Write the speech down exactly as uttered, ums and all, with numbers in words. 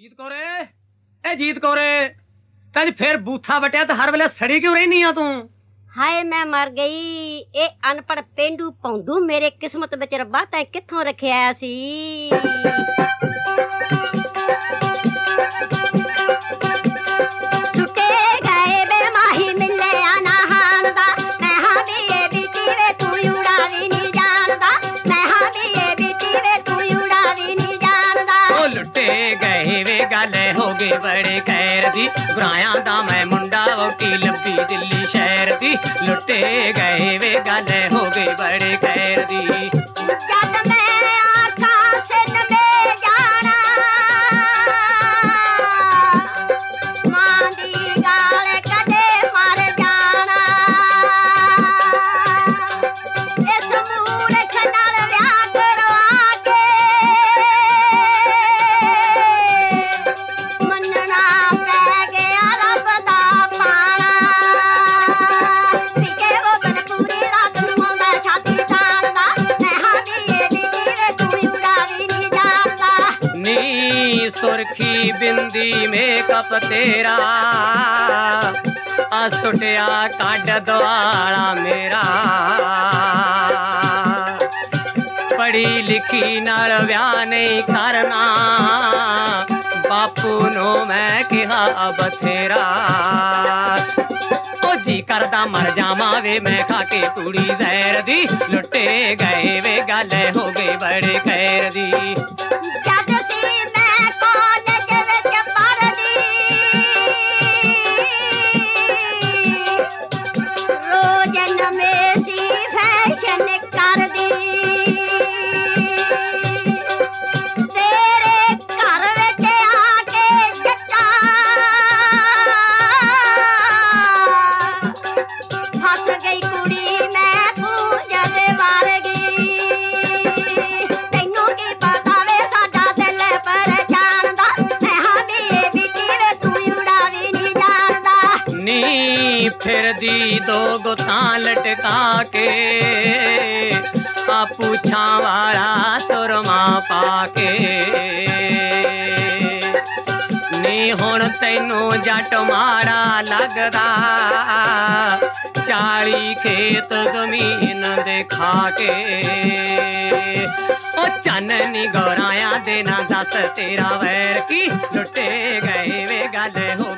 ਜੀਤ ਕੌਰੇ ਇਹ ਜੀਤ ਕੌਰੇ ਤੈਂ ਫੇਰ ਬੂਥਾ ਵਟਿਆ ਤੇ ਹਰ ਵੇਲੇ ਸੜੀ ਕਿਉਂ ਰਹਿਨੀ ਆ ਤੂੰ? ਹਾਏ ਮੈਂ ਮਰ ਗਈ। ਇਹ ਅਨਪੜ ਪੇਂਡੂ ਪੌਂਦੂ ਮੇਰੇ ਕਿਸਮਤ ਵਿੱਚ ਰੱਬਾ ਤੈਂ ਕਿੱਥੋਂ ਰੱਖਿਆ ਸੀ। ਟੁੱਟੇ ਗਏ ਬੇ ਮਾਹੀ ਮਿਲਿਆ ਨਾ ਹਾਣ ਦਾ। ਮੈਂ ਹਾਂ ਵੀ ਇਹ ਬੀਤੀ ਵੇ ਤੂੰ ਉਡਾ ਵੀ ਨਹੀਂ ਜਾਣਦਾ। ਮੈਂ ਹਾਂ ਵੀ ਇਹ ਬੀਤੀ ਵੇ ਤੂੰ ਉਡਾ ਵੀ ਨਹੀਂ ਜਾਣਦਾ। ਉਹ ਲੁੱਟੇ ਗਏ ਵੇ ਗੱਲ ਹੋ ਗਈ ਬੜੇ ਖੈਰ ਦੀ। ਗੁਰਾਇਆਂ ਦਾ ਮੈਂ ਮੁੰਡਾ ਵੋਟੀ ਲੱਭੀ ਦਿੱਲੀ ਸ਼ਹਿਰ ਦੀ। ਲੁੱਟੇ ਗਏ ਵੇ ਗੱਲ ਹੋ ਗਈ ਬੜੇ ਖੈਰ ਦੀ। ਜਦ ਮੈਂ ਆਖਾਂ ਸਿੱਧ ਮੇ ਜਾਣਾ ਮਾਂ ਦੀ ਗਾਲ ਕਦੇ ਮਰ ਜਾਣਾ। ਇਸ ਮੂਰਖ ਨਾਲ ਵਿਆਹ ਕਰਵਾ ਕੇ ਮੰਨਣਾ ਪੈ ਗਿਆ ਰੱਬ ਦਾ ਪਾਣਾ। ਪਿੱਛੇ ਉਹ ਬਲਪੂਰੀ ਰਾਤ ਨੂੰ ਆਉਂਦਾ ਛਾਤੀ ਤਾਣਦਾ। ਮੈਂ ਹਾਂ ਵੀ ਇਹ ਬੀਤੀ ਵੇ ਤੂੰ ਉਡਾ ਵੀ ਨਹੀਂ ਜਾਣਦਾ। ਨੀ ਸੁਰਖੀ ਬਿੰਦੀ ਮੇਕਅਪ ਤੇਰਾ ਆ ਸੁਟਿਆ ਕੱਢ ਦਵਾਲਾ ਮੇਰਾ। ਪੜ੍ਹੀ ਲਿਖੀ ਨਾਲ ਵਿਆਹ ਨਹੀਂ ਕਰਨਾ ਬਾਪੂ ਨੂੰ ਮੈਂ ਕਿਹਾ ਬਥੇਰਾ। ਉਹ ਜੀ ਕਰਦਾ ਮਰ ਜਾਵਾਂ ਵੇ ਮੈਂ ਖਾ ਕੇ ਕੁੜੀ ਜ਼ਹਿਰ ਦੀ। ਲੁੱਟੇ ਗਏ ਵੇ ਗੱਲ ਹੋ ਗਈ ਬੜੇ ਖੈਰ ਦੀ। ਜਦ ਸੀ ਮੈਂ ਕਾਲਜ ਵਿੱਚ ਪੜ੍ਹਦੀ ਰੋਜ਼ ਨਵੇਂ ਸੀ ਫੈਸ਼ਨ ਕਰਦੀ। ਤੇਰੇ ਘਰ ਵਿੱਚ ਆ ਕੇ ਜੱਟਾ ਫਸ ਗਈ ਕੁੜੀ ਮੈਂ ਪੂਜਾ ਦੇ ਮਰ ਗਈ। ਤੈਨੂੰ ਕੀ ਪਤਾ ਵੇ ਸਾਡਾ ਦਿਲ ਪਰੇਸ਼ਾਨ ਦਾ। ਮੈਂ ਹਾਂ ਵੀ ਇਹ ਬੀਤੀ ਵੇ ਤੂੰ ਉਡਾ ਵੀ ਨਹੀਂ ਜਾਣਦਾ। ਨੀ ਫਿਰਦੀ ਦੋ ਗੁੱਤਾਂ ਲਟਕਾ ਕੇ ਆ ਪੁੱਛਾਂ ਵਾਲਾ ਸੁਰਮਾ ਪਾ ਕੇ। ਨੀ ਹੁਣ ਤੈਨੂੰ ਜੱਟ ਮਾੜਾ ਲੱਗਦਾ ਚਾਲੀ ਖੇਤ ਜ਼ਮੀਨ ਦਿਖਾ ਕੇ। ਉਹ ਚਾਨਣੀ ਗੌਰਾਇਆਂ ਦੇ ਨਾ ਦੱਸ ਤੇਰਾ ਵੈਰ ਕੀ। ਲੁੱਟੇ ਗਏ ਵੇ ਗੱਲ ਹੋ